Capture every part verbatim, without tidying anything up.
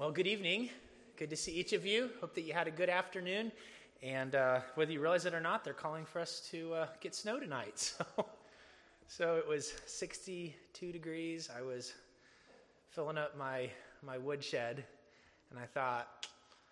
Well, good evening. Good to see each of you. Hope that you had a good afternoon. And uh, whether you realize it or not, they're calling for us to uh, get snow tonight. So, so it was sixty-two degrees. I was filling up my, my woodshed, and I thought,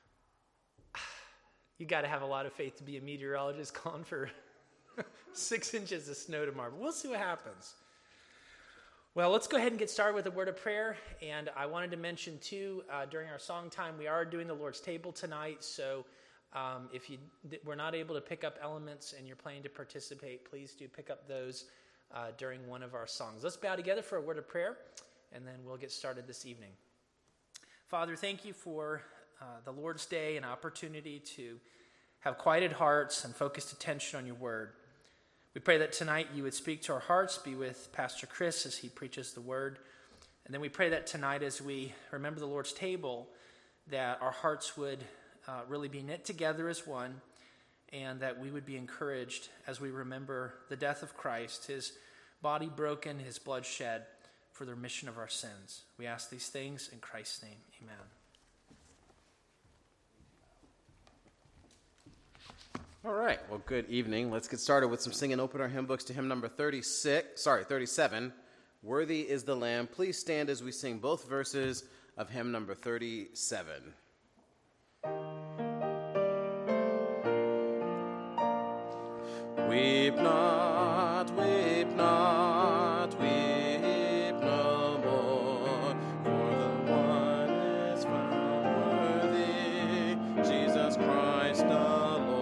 you got to have a lot of faith to be a meteorologist calling for six inches of snow tomorrow. But we'll see what happens. Well, let's go ahead and get started with a word of prayer. And I wanted to mention, too, uh, during our song time, we are doing the Lord's table tonight. So um, if you were not able to pick up elements and you're planning to participate, please do pick up those uh, during one of our songs. Let's bow together for a word of prayer, and then we'll get started this evening. Father, thank you for uh, the Lord's Day, an opportunity to have quieted hearts and focused attention on your word. We pray that tonight you would speak to our hearts, be with Pastor Chris as he preaches the word. And then we pray that tonight as we remember the Lord's table, that our hearts would uh, really be knit together as one, and that we would be encouraged as we remember the death of Christ, his body broken, his blood shed for the remission of our sins. We ask these things in Christ's name. Amen. All right, well, good evening. Let's get started with some singing. Open our hymn books to hymn number thirty-six, sorry, thirty-seven, Worthy is the Lamb. Please stand as we sing both verses of hymn number thirty-seven. Weep not, weep not, weep no more, for the one is found worthy, Jesus Christ the Lord.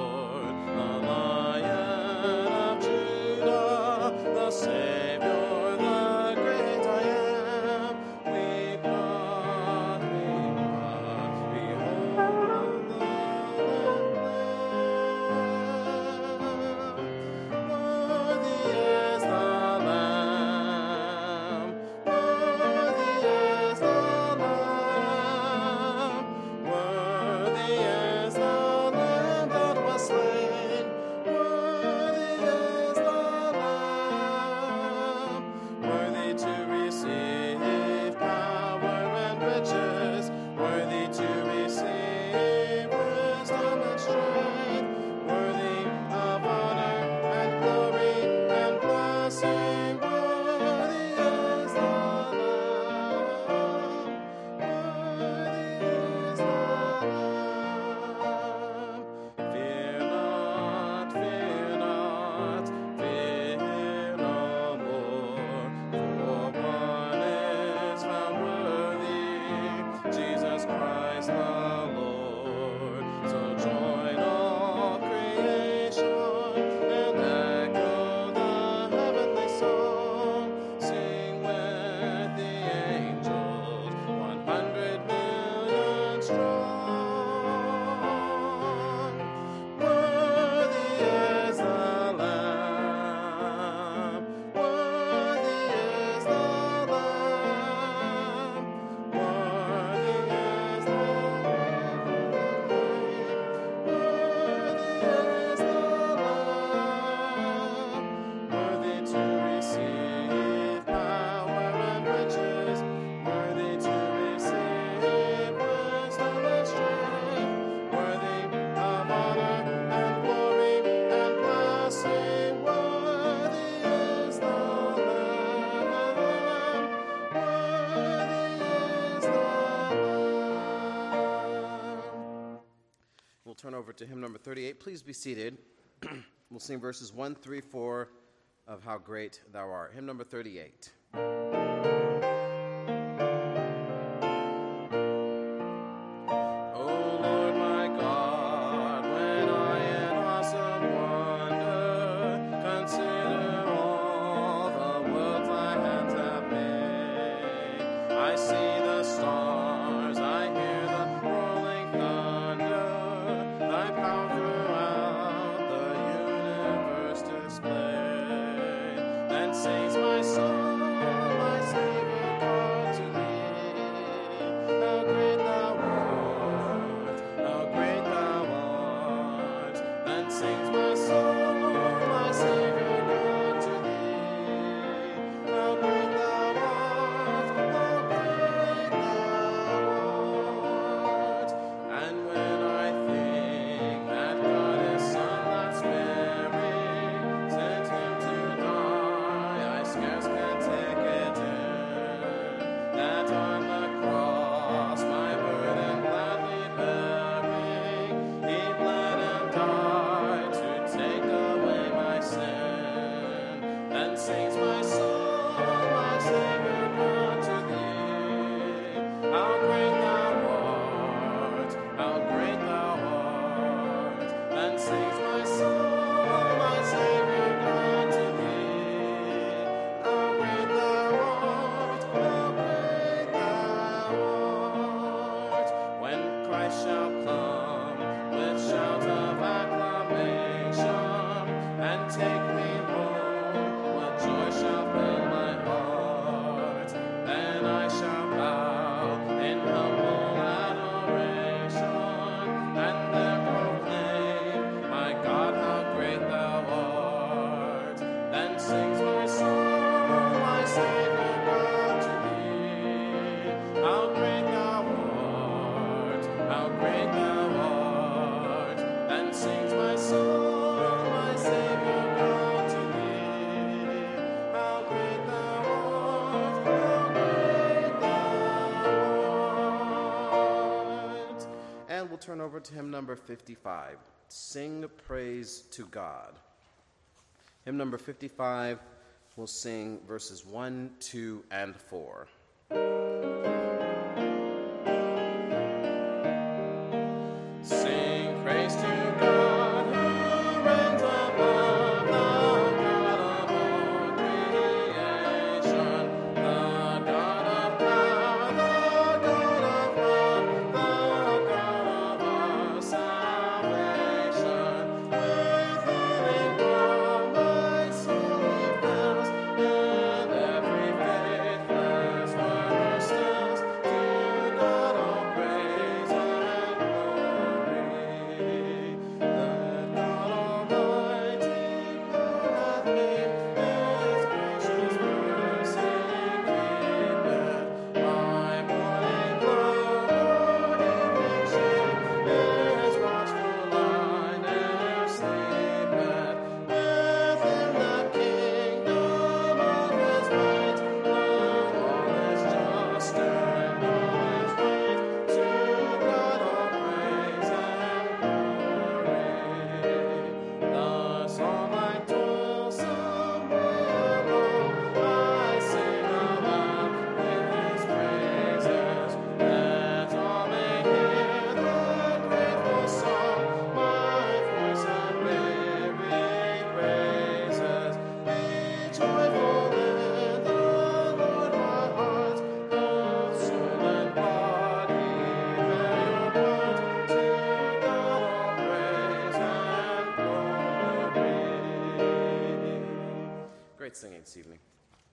Savior, the great I am, weep not, weep not, behold the Lamb. Worthy is the Lamb, worthy is the Lamb, worthy is the Lamb that was slain, worthy is the to receive power and riches, worthy to receive wisdom and strength, worthy of honor and glory and blessing, worthy is the Lamb, worthy is the Lamb. Fear not, fear not, fear no more. Jesus Christ the Lord. So join all creation and echo the heavenly song. Sing with the angels, one hundred million strong. Worthy is the Lamb, worthy is the Lamb, worthy is the Lamb, worthy is the Lamb, worthy to receive power and riches, worthy to receive wisdom and strength, worthy of honor and glory and blessing, worthy is the Lamb, worthy is the Lamb. We'll turn over to hymn number thirty-eight. Please be seated. We'll sing verses one, three, four of How Great Thou Art. Hymn number thirty-eight. O Lord my God, when I in awesome wonder consider all the worlds thy hands have made, I see the stars, I hear the rolling thunder, thy power throughout the universe displayed. Then sings my soul, my Turn over to hymn number fifty-five, Sing Praise to God. Hymn number fifty-five, we'll sing verses one, two, and four. Sing praise to God, who reigns above, the God of all creation, the God of power, the God of love, the God of our salvation. With healing balm my soul repels, and every faithless word stills. To God all praise and glory. Let God Almighty, who hath made His gracious mercy keepeth my morning glow, evening shade, His watchful eye ne'er sleepeth. Within the kingdom of His might, now all is just and all is right. To God all praise and glory. Thus all my toilsome way along, I sing aloud His praises, that all may hear the grateful song my voice unwearied raises. Be joyful in the Lord, my heart, both soul and body bear your part. To God all praise and glory. Great singing this evening.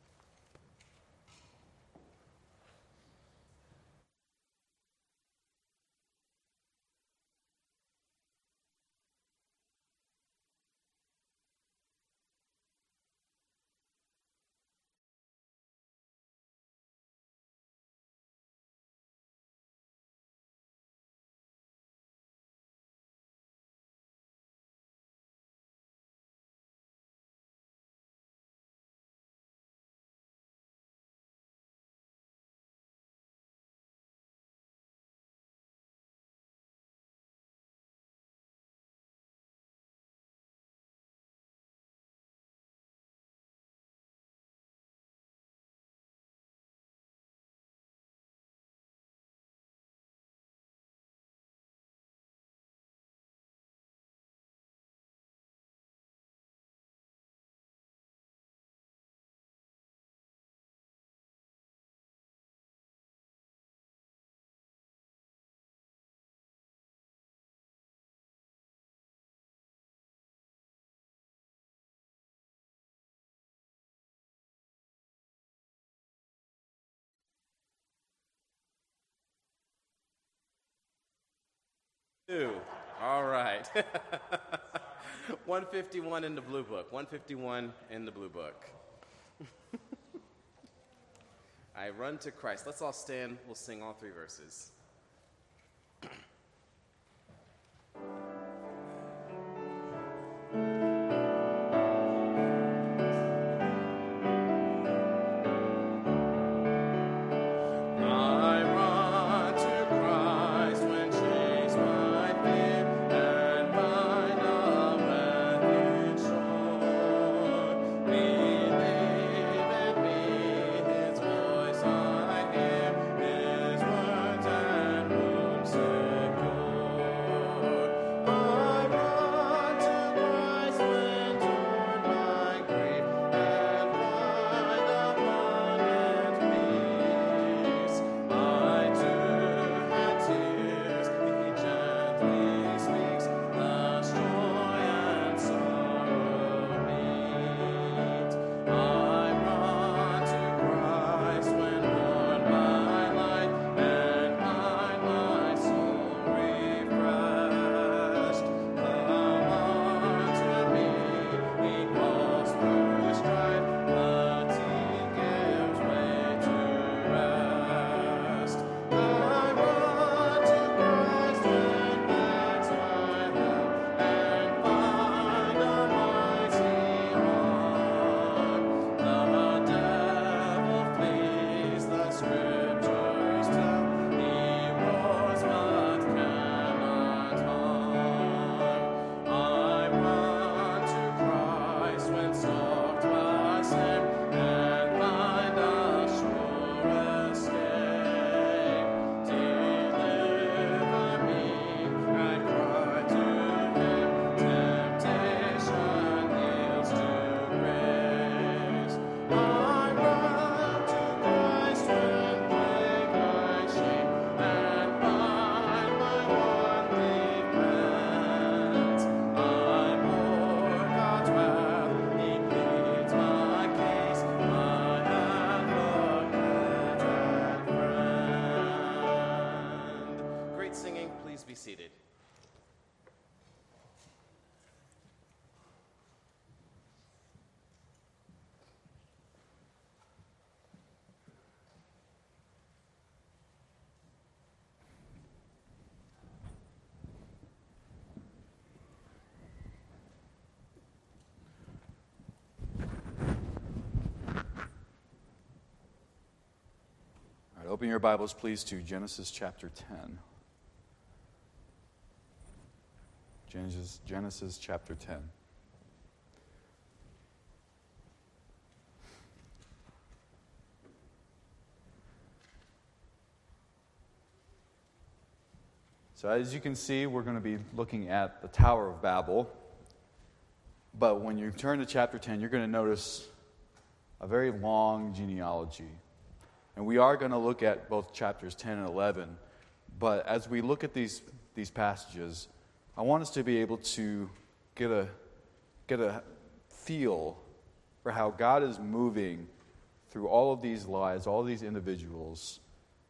Two. All right. one fifty-one in the blue book. one fifty-one in the blue book. I run to Christ. Let's all stand. We'll sing all three verses. I run to Christ when chase my fear and find a refuge sure. Believe in me, His voice I hear, His word please be seated. Open your Bibles, please, to Genesis chapter ten. Genesis, Genesis chapter ten. So as you can see, we're going to be looking at the Tower of Babel. But when you turn to chapter ten, you're going to notice a very long genealogy. And we are going to look at both chapters ten and eleven. But as we look at these, these passages, I want us to be able to get a, get a feel for how God is moving through all of these lives, all of these individuals,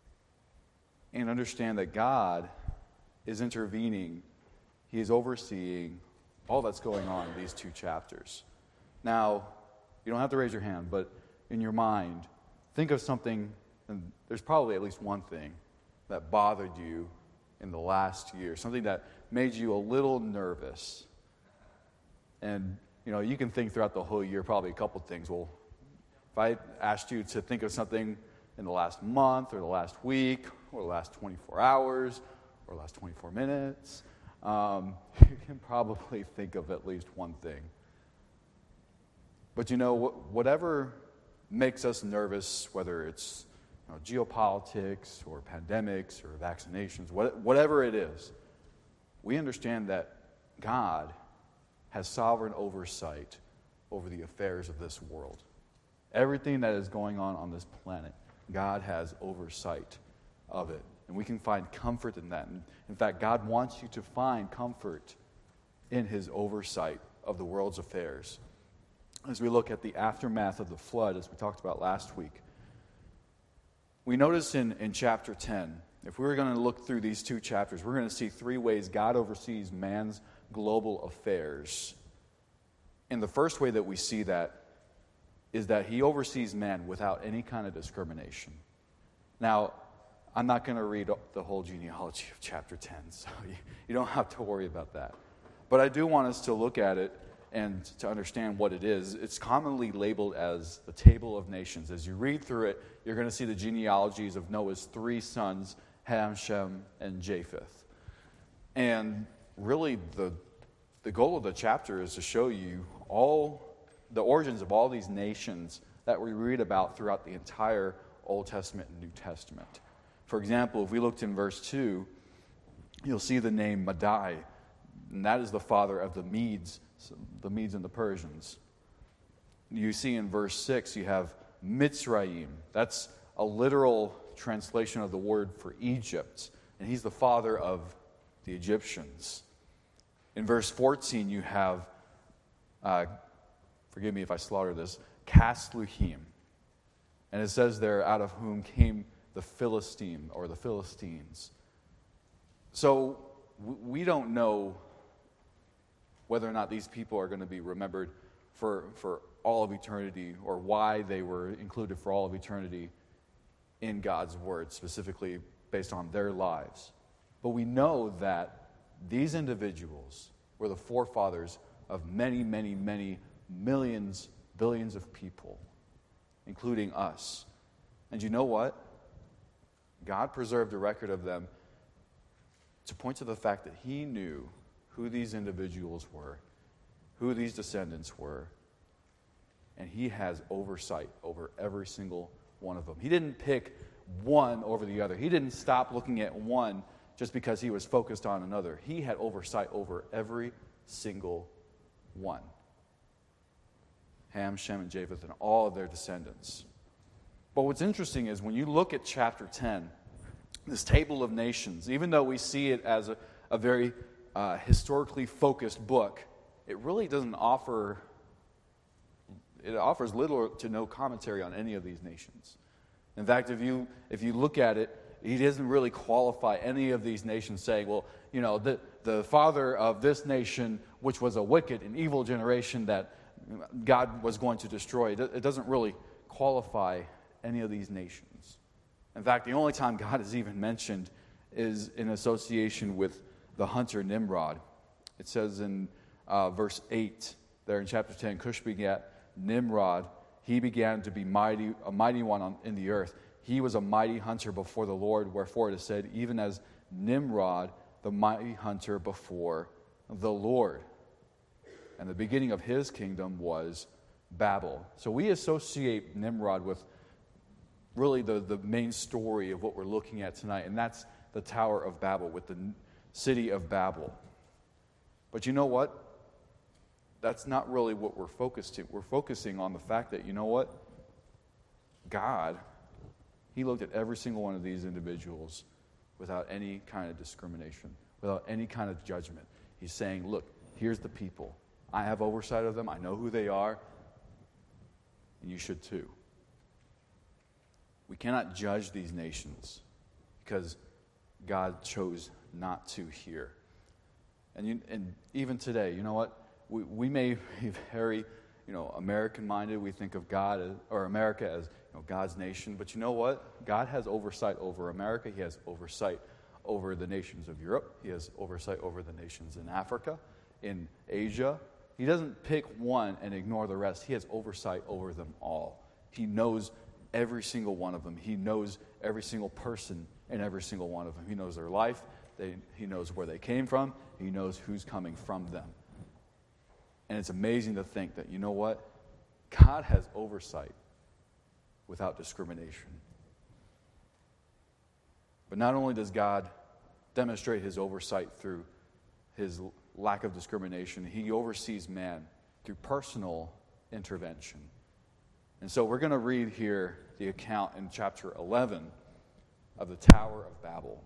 and understand that God is intervening. He is overseeing all that's going on in these two chapters. Now, you don't have to raise your hand, but in your mind, think of something, and there's probably at least one thing that bothered you in the last year, something that made you a little nervous. And, you know, you can think throughout the whole year probably a couple things. Well, if I asked you to think of something in the last month or the last week or the last twenty-four hours or the last twenty-four minutes, um, you can probably think of at least one thing. But, you know, wh- whatever makes us nervous, whether it's you know, geopolitics or pandemics or vaccinations, what, whatever it is, we understand that God has sovereign oversight over the affairs of this world. Everything that is going on on this planet, God has oversight of it. And we can find comfort in that. And in fact, God wants you to find comfort in his oversight of the world's affairs. As we look at the aftermath of the flood, as we talked about last week, we notice in, in chapter ten, if we were going to look through these two chapters, we're going to see three ways God oversees man's global affairs. And the first way that we see that is that he oversees man without any kind of discrimination. Now, I'm not going to read the whole genealogy of chapter ten, so you, you don't have to worry about that. But I do want us to look at it and to understand what it is. It's commonly labeled as the Table of Nations. As you read through it, you're going to see the genealogies of Noah's three sons, Ham, Shem, and Japheth. And really, the, the goal of the chapter is to show you all the origins of all these nations that we read about throughout the entire Old Testament and New Testament. For example, if we looked in verse two, you'll see the name Madai, and that is the father of the Medes, the Medes and the Persians. You see in verse six, you have Mitzrayim. That's a literal translation of the word for Egypt, and he's the father of the Egyptians. In verse fourteen, you have, uh, forgive me if I slaughter this, Casluhim. And it says there, out of whom came the Philistine, or the Philistines. So we don't know whether or not these people are going to be remembered for, for all of eternity, or why they were included for all of eternity in God's word, specifically based on their lives. But we know that these individuals were the forefathers of many, many, many millions, billions of people, including us. And you know what? God preserved a record of them to point to the fact that he knew who these individuals were, who these descendants were, and he has oversight over every single one of them. He didn't pick one over the other. He didn't stop looking at one just because he was focused on another. He had oversight over every single one. Ham, Shem, and Japheth, and all of their descendants. But what's interesting is when you look at chapter ten, this Table of Nations, even though we see it as a, a very uh, historically focused book, it really doesn't offer, it offers little to no commentary on any of these nations. In fact, if you if you look at it, he doesn't really qualify any of these nations, saying, well, you know, the, the father of this nation, which was a wicked and evil generation that God was going to destroy. It doesn't really qualify any of these nations. In fact, the only time God is even mentioned is in association with the hunter Nimrod. It says in uh, verse eight, there in chapter ten, Cush begat Nimrod. He began to be mighty, a mighty one on, in the earth. He was a mighty hunter before the Lord, wherefore it is said, even as Nimrod, the mighty hunter before the Lord. And the beginning of his kingdom was Babel. So we associate Nimrod with really the, the main story of what we're looking at tonight, and that's the Tower of Babel, with the city of Babel. But you know what? That's not really what we're focused on. We're focusing on the fact that, you know what? God, he looked at every single one of these individuals without any kind of discrimination, without any kind of judgment. He's saying, look, here's the people. I have oversight of them. I know who they are. And you should too. We cannot judge these nations because God chose not to here. And, you, and even today, you know what? We, we may be very, you know, American-minded. We think of God as, or America as, you know, God's nation. But you know what? God has oversight over America. He has oversight over the nations of Europe. He has oversight over the nations in Africa, in Asia. He doesn't pick one and ignore the rest. He has oversight over them all. He knows every single one of them. He knows every single person in every single one of them. He knows their life. They, he knows where they came from. He knows who's coming from them. And it's amazing to think that, you know what? God has oversight without discrimination. But not only does God demonstrate his oversight through his lack of discrimination, he oversees man through personal intervention. And so we're going to read here the account in chapter eleven of the Tower of Babel.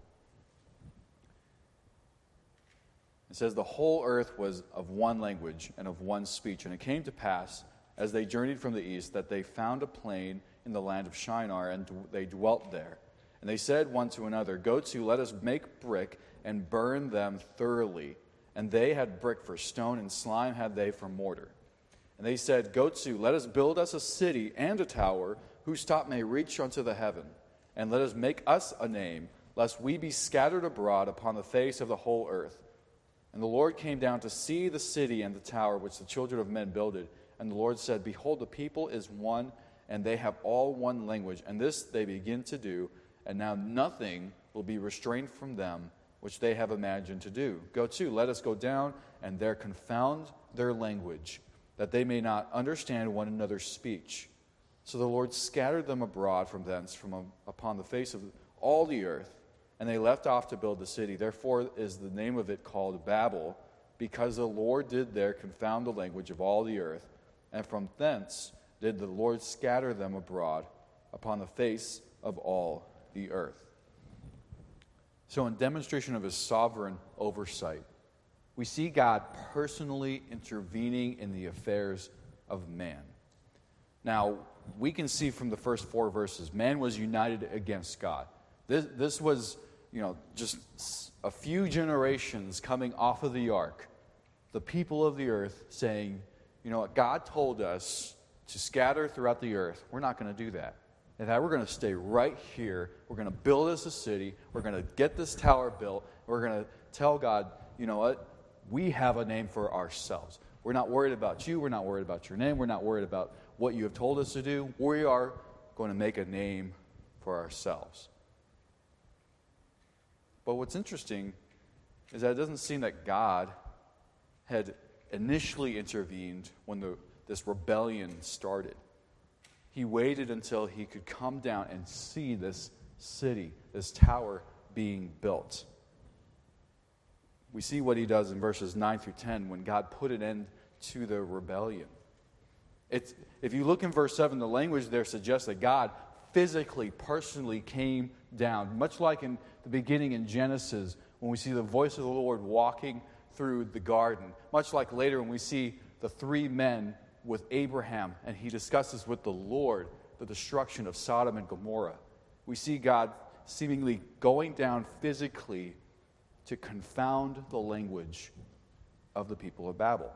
It says, the whole earth was of one language and of one speech. And it came to pass, as they journeyed from the east, that they found a plain in the land of Shinar, and they dwelt there. And they said one to another, go to, let us make brick and burn them thoroughly. And they had brick for stone, and slime had they for mortar. And they said, go to, let us build us a city and a tower, whose top may reach unto the heaven. And let us make us a name, lest we be scattered abroad upon the face of the whole earth. And the Lord came down to see the city and the tower which the children of men builded. And the Lord said, behold, the people is one, and they have all one language. And this they begin to do, and now nothing will be restrained from them, which they have imagined to do. Go to, let us go down, and there confound their language, that they may not understand one another's speech. So the Lord scattered them abroad from thence, from a, upon the face of all the earth, and they left off to build the city. Therefore is the name of it called Babel, because the Lord did there confound the language of all the earth, and from thence did the Lord scatter them abroad upon the face of all the earth. So in demonstration of his sovereign oversight, we see God personally intervening in the affairs of man. Now, we can see from the first four verses, man was united against God. This, this was, you know, just a few generations coming off of the ark. The people of the earth saying, you know what, God told us to scatter throughout the earth. We're not going to do that. In fact, we're going to stay right here. We're going to build us a city. We're going to get this tower built. We're going to tell God, you know what, we have a name for ourselves. We're not worried about you. We're not worried about your name. We're not worried about what you have told us to do. We are going to make a name for ourselves. But what's interesting is that it doesn't seem that God had initially intervened when the, this rebellion started. He waited until he could come down and see this city, this tower being built. We see what he does in verses nine through ten when God put an end to the rebellion. It's, if you look in verse seven, the language there suggests that God physically, personally came down, much like in the beginning in Genesis when we see the voice of the Lord walking through the garden, much like later when we see the three men with Abraham and he discusses with the Lord the destruction of Sodom and Gomorrah. We see God seemingly going down physically to confound the language of the people of Babel.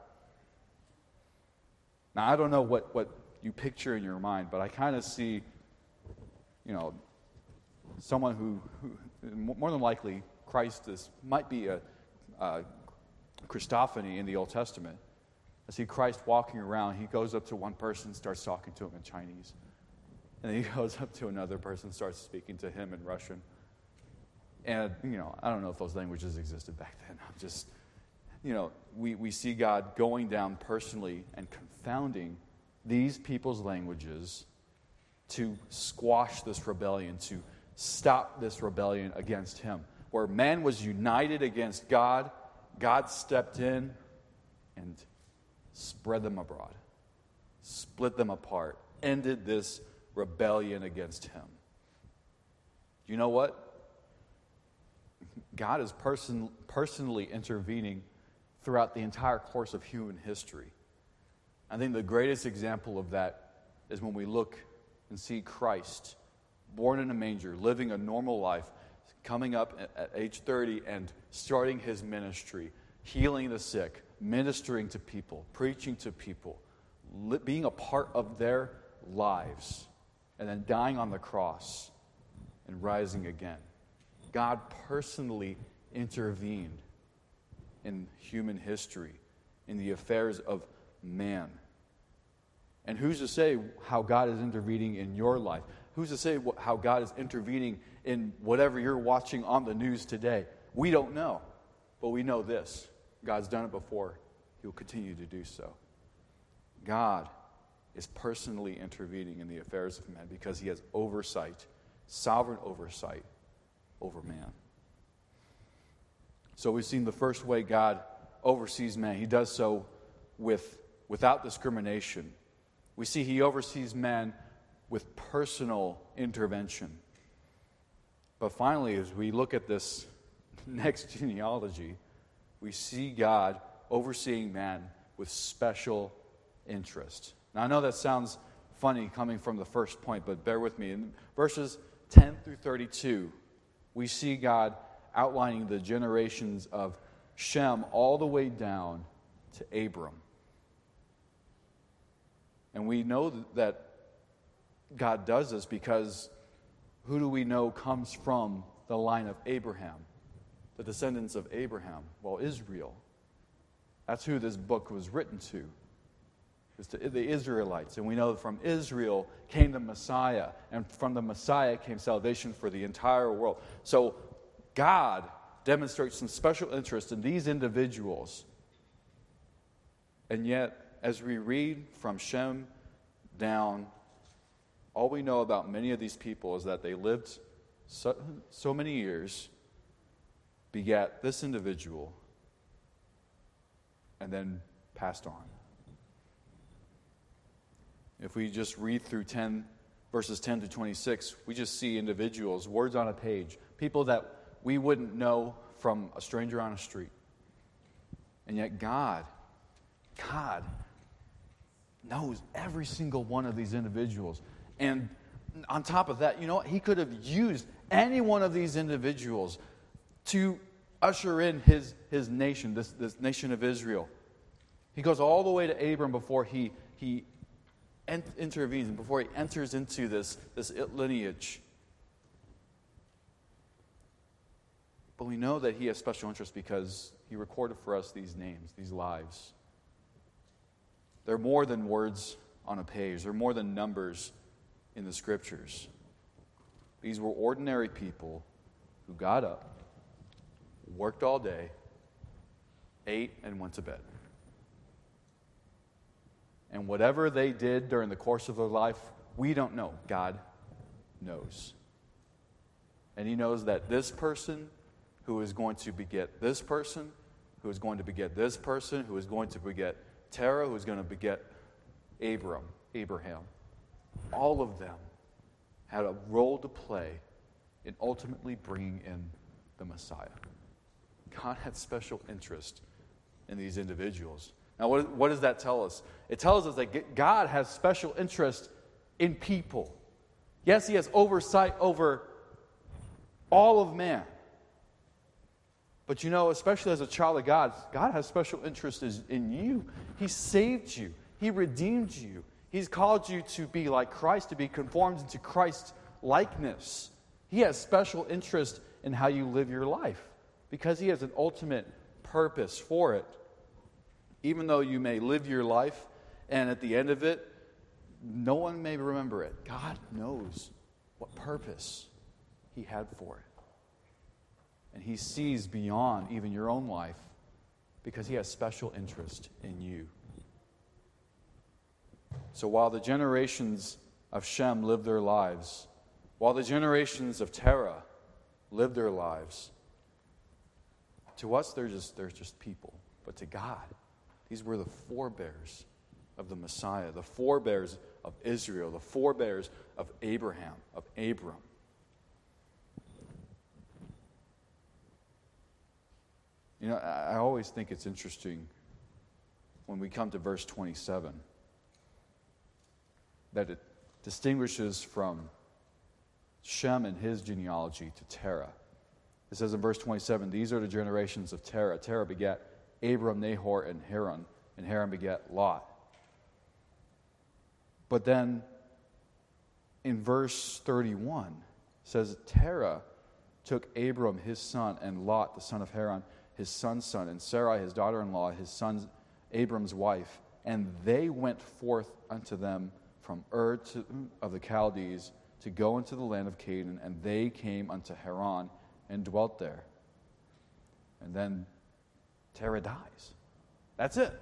Now, I don't know what, what you picture in your mind, but I kind of see, you know, someone who, who, more than likely, Christ is, might be a, a Christophany in the Old Testament. I see Christ walking around. He goes up to one person, starts talking to him in Chinese. And then he goes up to another person, starts speaking to him in Russian. And, you know, I don't know if those languages existed back then. I'm just, you know, we, we see God going down personally and confounding these people's languages to squash this rebellion, to stop this rebellion against him. Where man was united against God, God stepped in and spread them abroad, split them apart, ended this rebellion against him. You know what? God is person, personally intervening throughout the entire course of human history. I think the greatest example of that is when we look and see Christ, born in a manger, living a normal life, coming up at age thirty and starting his ministry, healing the sick, ministering to people, preaching to people, being a part of their lives, and then dying on the cross and rising again. God personally intervened in human history, in the affairs of man. And who's to say how God is intervening in your life? Who's to say how God is intervening in whatever you're watching on the news today? We don't know, but we know this. God's done it before. He will continue to do so. God is personally intervening in the affairs of men because he has oversight, sovereign oversight over man. So we've seen the first way God oversees man. He does so with without discrimination. We see he oversees man with personal intervention. But finally, as we look at this next genealogy, we see God overseeing man with special interest. Now, I know that sounds funny coming from the first point, but bear with me. In verses ten through thirty-two, we see God outlining the generations of Shem all the way down to Abram. And we know that God does this because who do we know comes from the line of Abraham, the descendants of Abraham? Well, Israel. That's who this book was written to. It's to the Israelites. And we know that from Israel came the Messiah, and from the Messiah came salvation for the entire world. So God demonstrates some special interest in these individuals. And yet, as we read from Shem down, all we know about many of these people is that they lived so, so many years, begat this individual, and then passed on. If we just read through ten, verses ten to twenty-six, we just see individuals, words on a page, people that we wouldn't know from a stranger on a street. And yet God, God knows every single one of these individuals. And on top of that, you know what? He could have used any one of these individuals to usher in his, his nation, this, this nation of Israel. He goes all the way to Abram before he, he ent- intervenes, and before he enters into this, this lineage. But we know that he has special interest because he recorded for us these names, these lives. They're more than words on a page. They're more than numbers in the Scriptures. These were ordinary people who got up, worked all day, ate, and went to bed. And whatever they did during the course of their life, we don't know. God knows. And he knows that this person who is going to beget this person, who is going to beget this person, who is going to beget Terah, who is going to beget Abram, Abraham, all of them had a role to play in ultimately bringing in the Messiah. God had special interest in these individuals. Now, what, what does that tell us? It tells us that God has special interest in people. Yes, he has oversight over all of man. But you know, especially as a child of God, God has special interest in you. He saved you. He redeemed you. He's called you to be like Christ, to be conformed into Christ's likeness. He has special interest in how you live your life because He has an ultimate purpose for it. Even though you may live your life and at the end of it, no one may remember it, God knows what purpose He had for it. And He sees beyond even your own life because He has special interest in you. So while the generations of Shem lived their lives, while the generations of Terah lived their lives, to us they're just, they're just people. But to God, these were the forebears of the Messiah, the forebears of Israel, the forebears of Abraham, of Abram. You know, I always think it's interesting when we come to verse twenty-seven that it distinguishes from Shem and his genealogy to Terah. It says in verse twenty-seven, these are the generations of Terah. Terah begat Abram, Nahor, and Haran, and Haran begat Lot. But then in verse thirty-one, it says Terah took Abram his son, and Lot the son of Haran his son's son, and Sarai his daughter-in-law, his son Abram's wife, and they went forth unto them from Ur to, of the Chaldees to go into the land of Canaan, and they came unto Haran and dwelt there. And then Terah dies. That's it.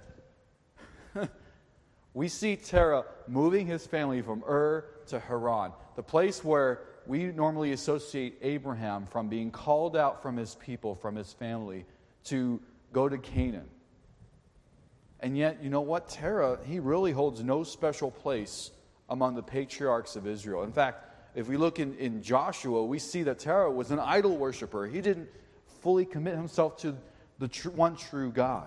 We see Terah moving his family from Ur to Haran, the place where we normally associate Abraham from being called out from his people, from his family, to go to Canaan. And yet, you know what? Terah, he really holds no special place among the patriarchs of Israel. In fact, if we look in, in Joshua, we see that Terah was an idol worshiper. He didn't fully commit himself to the tr- one true God.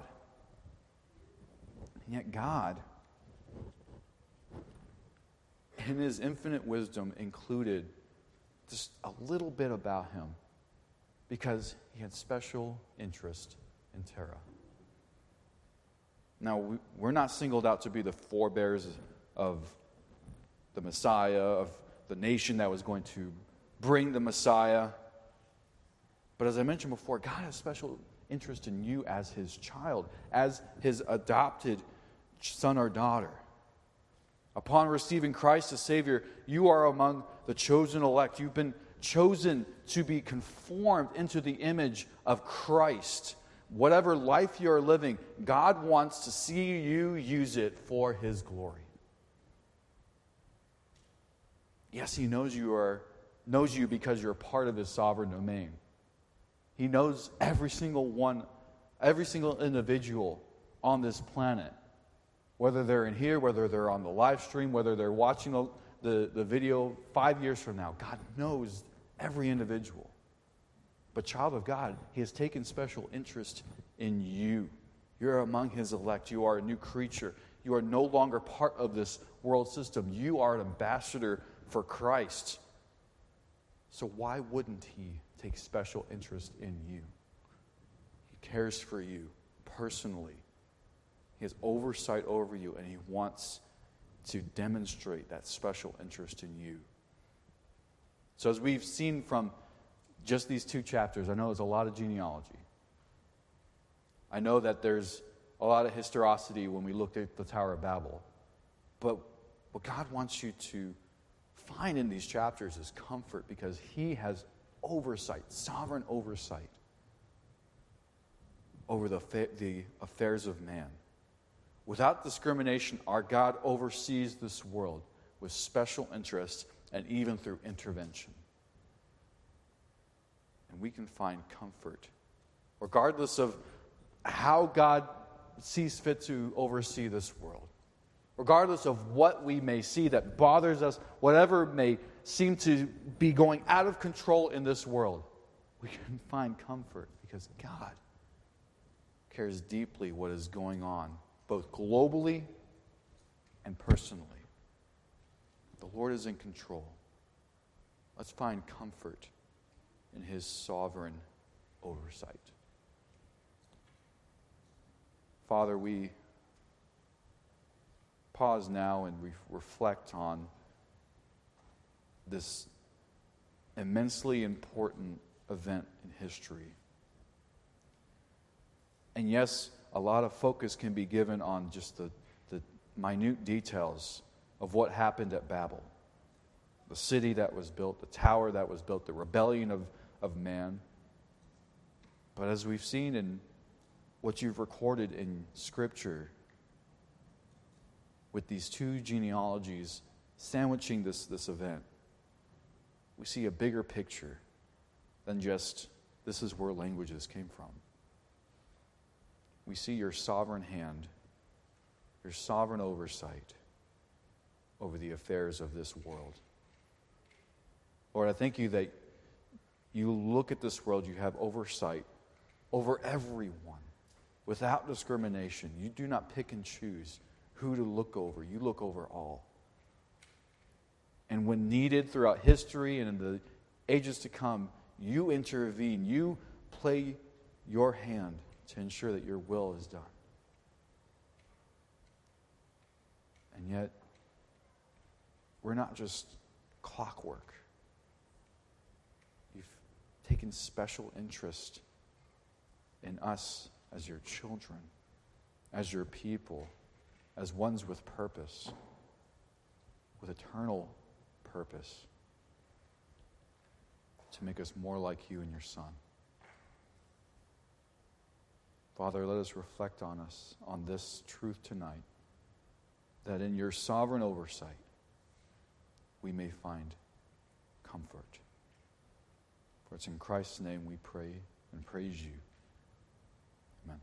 And yet God, in His infinite wisdom, included just a little bit about him because He had special interest in Terah. Now, we, we're not singled out to be the forebears of the Messiah, of the nation that was going to bring the Messiah. But as I mentioned before, God has special interest in you as His child, as His adopted son or daughter. Upon receiving Christ as Savior, you are among the chosen elect. You've been chosen to be conformed into the image of Christ. Whatever life you are living, God wants to see you use it for His glory. Yes, He knows you are knows you because you're a part of His sovereign domain. He knows every single one, every single individual on this planet. Whether they're in here, whether they're on the live stream, whether they're watching the, the, the video five years from now, God knows every individual. But child of God, He has taken special interest in you. You're among His elect. You are a new creature. You are no longer part of this world system. You are an ambassador for Christ. So why wouldn't He take special interest in you? He cares for you personally. He has oversight over you, and He wants to demonstrate that special interest in you. So as we've seen from just these two chapters, I know there's a lot of genealogy. I know that there's a lot of historicity when we looked at the Tower of Babel. But what God wants you to find in these chapters is comfort, because He has oversight, sovereign oversight over the, the affairs of man. Without discrimination, our God oversees this world with special interest and even through intervention. And we can find comfort, regardless of how God sees fit to oversee this world. Regardless of what we may see that bothers us, whatever may seem to be going out of control in this world, we can find comfort because God cares deeply what is going on, both globally and personally. The Lord is in control. Let's find comfort in his sovereign oversight. Father, we pause now and re- reflect on this immensely important event in history. And yes, a lot of focus can be given on just the, the minute details of what happened at Babel. The city that was built, the tower that was built, the rebellion of, of man. But as we've seen in what you've recorded in Scripture, with these two genealogies sandwiching this, this event, we see a bigger picture than just this is where languages came from. We see your sovereign hand, your sovereign oversight over the affairs of this world. Lord, I thank you that you look at this world, you have oversight over everyone without discrimination. You do not pick and choose who to look over. You look over all. And when needed throughout history and in the ages to come, you intervene. You play your hand to ensure that your will is done. And yet, we're not just clockwork. You've taken special interest in us as your children, as your people, as ones with purpose, with eternal purpose, to make us more like you and your Son. Father, let us reflect on us, on this truth tonight, that in your sovereign oversight, we may find comfort. For it's in Christ's name we pray and praise you. Amen.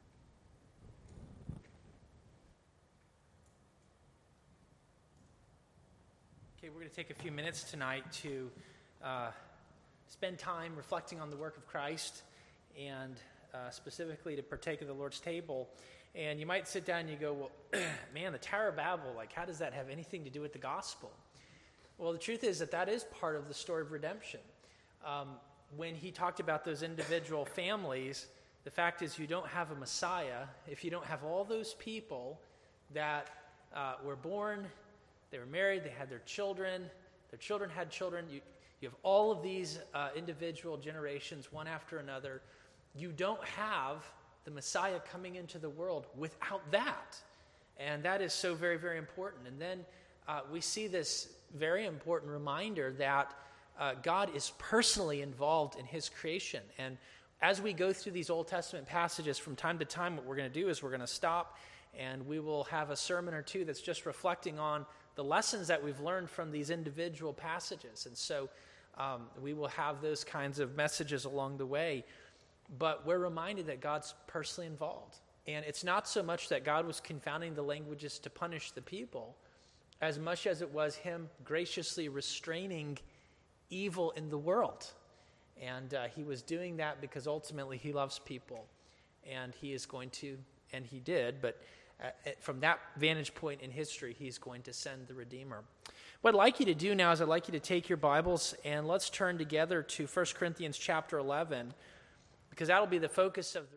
Okay, we're going to take a few minutes tonight to uh, spend time reflecting on the work of Christ and uh, specifically to partake of the Lord's table. And you might sit down and you go, well, man, the Tower of Babel, like, how does that have anything to do with the gospel? Well, the truth is that that is part of the story of redemption. Um, when he talked about those individual families, the fact is you don't have a Messiah if you don't have all those people that uh, were born, they were married, they had their children, their children had children. You, you have all of these uh, individual generations, one after another. You don't have the Messiah coming into the world without that. And that is so very, very important. And then uh, we see this very important reminder that uh, God is personally involved in his creation. And as we go through these Old Testament passages from time to time, what we're going to do is we're going to stop and we will have a sermon or two that's just reflecting on the lessons that we've learned from these individual passages. And so um, we will have those kinds of messages along the way. But we're reminded that God's personally involved. And it's not so much that God was confounding the languages to punish the people, as much as it was him graciously restraining evil in the world. And uh, he was doing that because ultimately he loves people. And he is going to, and he did, but uh, from that vantage point in history, he's going to send the Redeemer. What I'd like you to do now is I'd like you to take your Bibles and let's turn together to First Corinthians chapter eleven, because that'll be the focus of the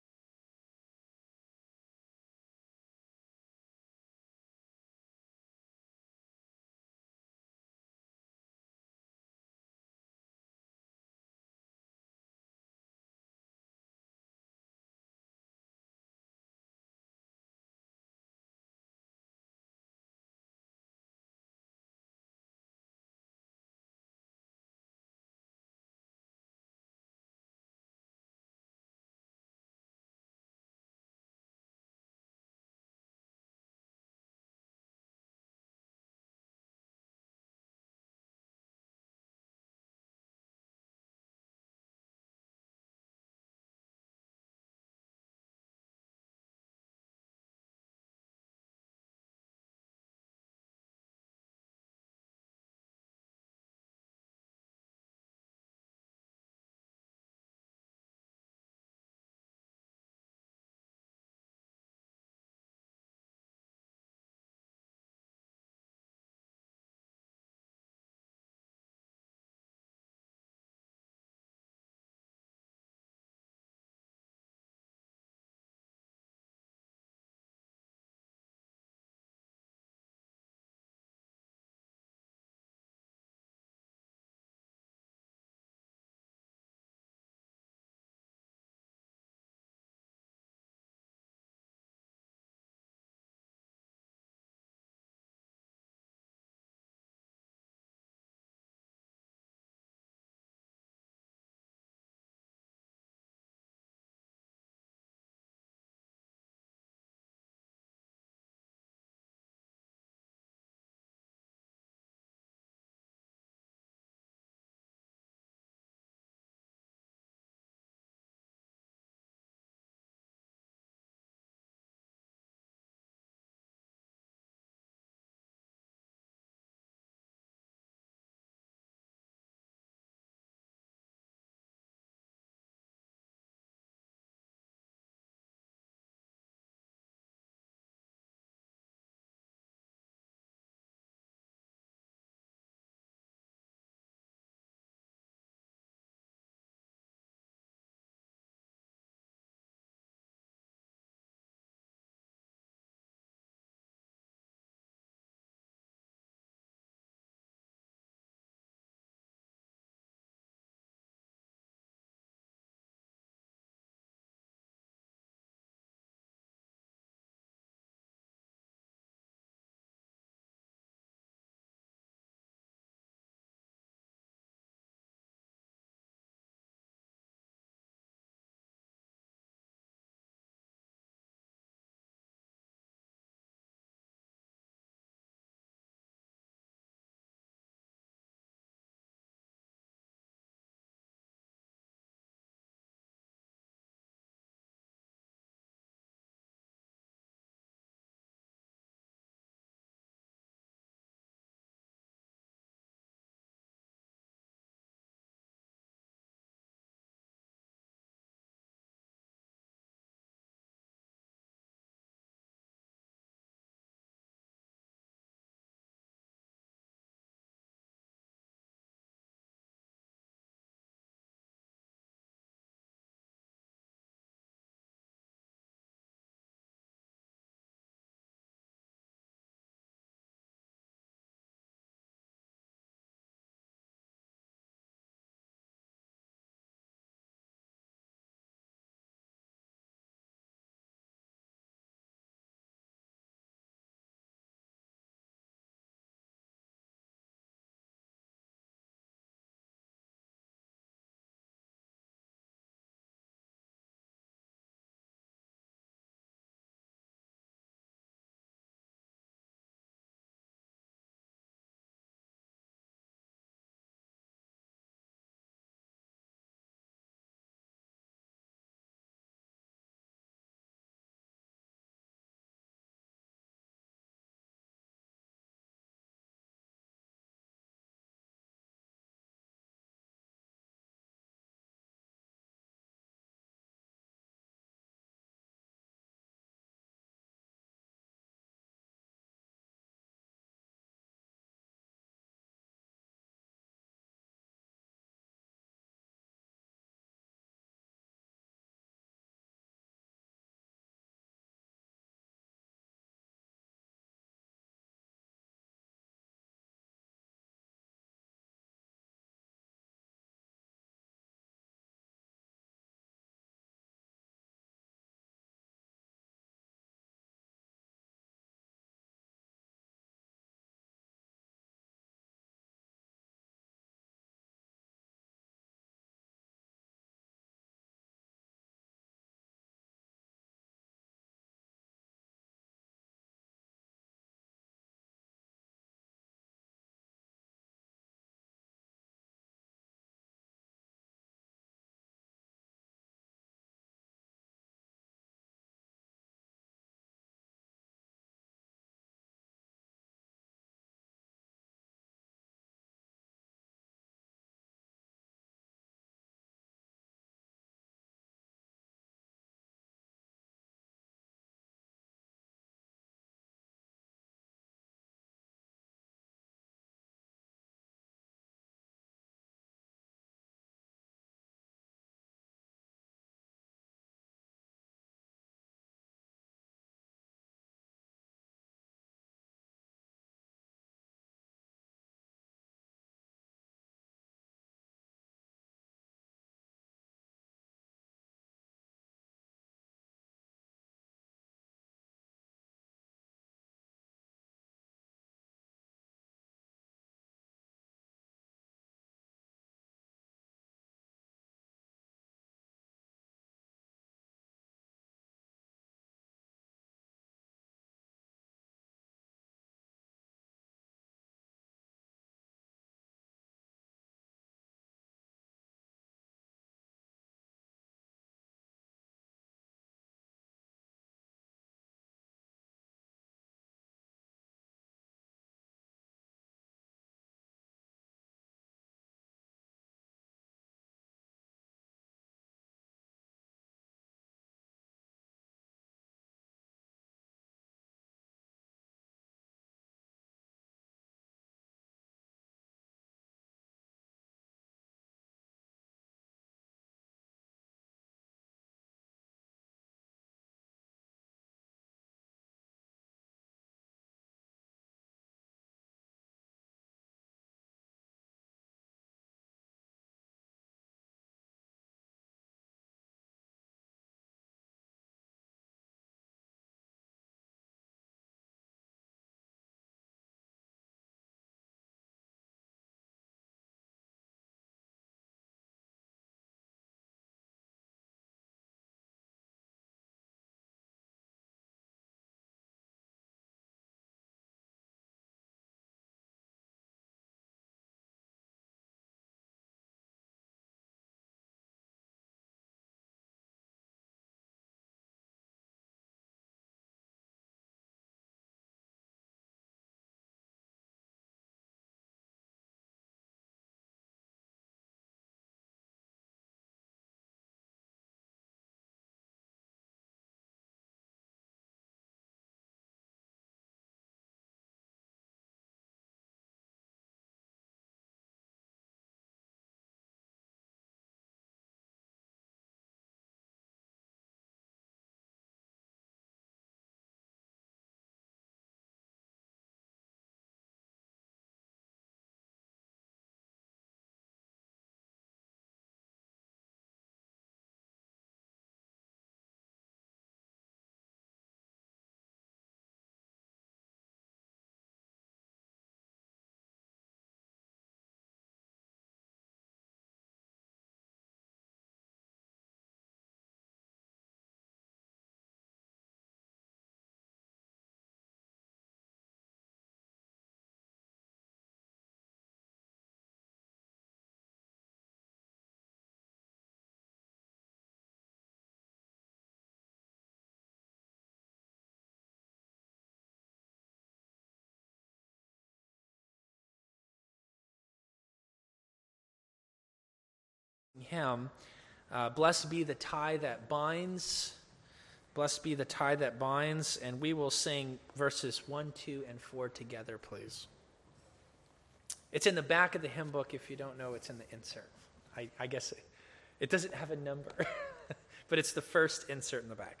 hymn, uh, Blessed Be the Tie That Binds. Blessed be the tie that binds. And we will sing verses one, two, and four together, please. It's in the back of the hymn book. If you don't know, it's in the insert. I, I guess it, it doesn't have a number, but it's the first insert in the back.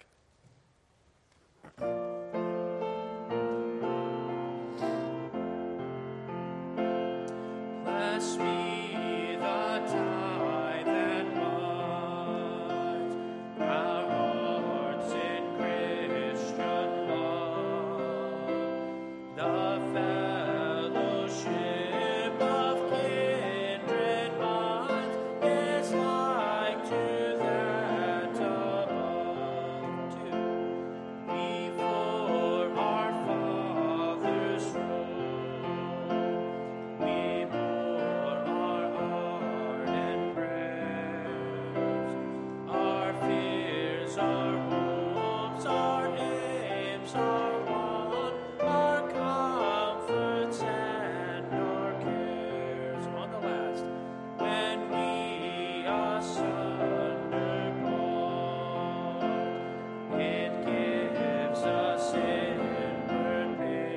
Bless me the tie that binds our hearts in Christian love, the fellowship of kindred minds is like to that above, too. Before our Father's throne, we bore our ardent prayers, our fears, our hopes, our aims, our wants, our comforts, and our cares. On the last, when we asunder part, it gives us inward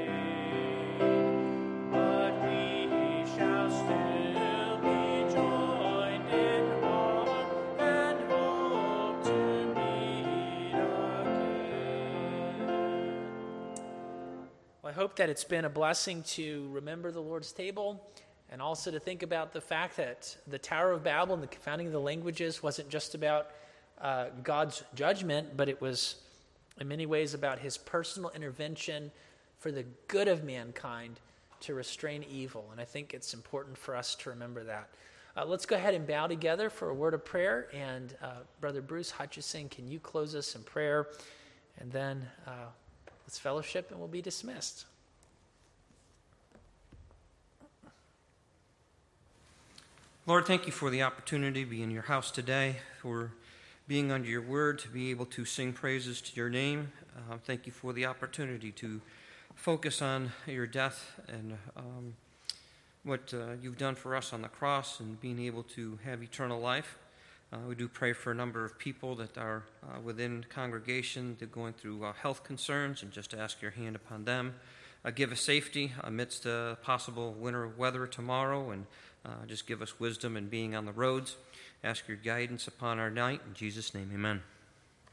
pain, but we shall still be joined in heart and hope to meet again. Well, I hope that it's been a blessing to remember the Lord's table and also to think about the fact that the Tower of Babel and the confounding of the languages wasn't just about uh, God's judgment, but it was in many ways about his personal intervention for the good of mankind to restrain evil. And I think it's important for us to remember that. Uh, let's go ahead and bow together for a word of prayer. And uh, Brother Bruce Hutchison, can you close us in prayer? And then uh, let's fellowship and we'll be dismissed. Lord, thank you for the opportunity to be in your house today, for being under your word, to be able to sing praises to your name. Uh, thank you for the opportunity to focus on your death and um, what uh, you've done for us on the cross and being able to have eternal life. Uh, we do pray for a number of people that are uh, within congregation that are going through uh, health concerns, and just to ask your hand upon them. Uh, give us safety amidst uh, possible winter weather tomorrow, and uh, just give us wisdom in being on the roads. Ask your guidance upon our night. In Jesus' name, amen.